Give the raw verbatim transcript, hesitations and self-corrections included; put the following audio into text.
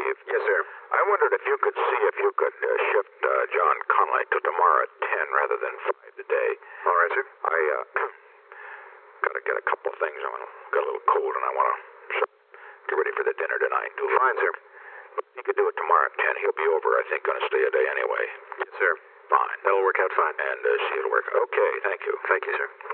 Steve. Yes, sir. I wondered if you could see if you could uh, shift uh, John Conley to tomorrow at ten rather than five today. All right, sir. I, uh, gotta get a couple of things. I'm gonna get a little cold, and I want to get ready for the dinner tonight, too. Fine, sir. But he could do it tomorrow at ten. He'll be over, I think, gonna stay a day anyway. Yes, sir. Fine. That'll work out fine. And uh, see it'll work. Okay, thank you. Thank you, sir.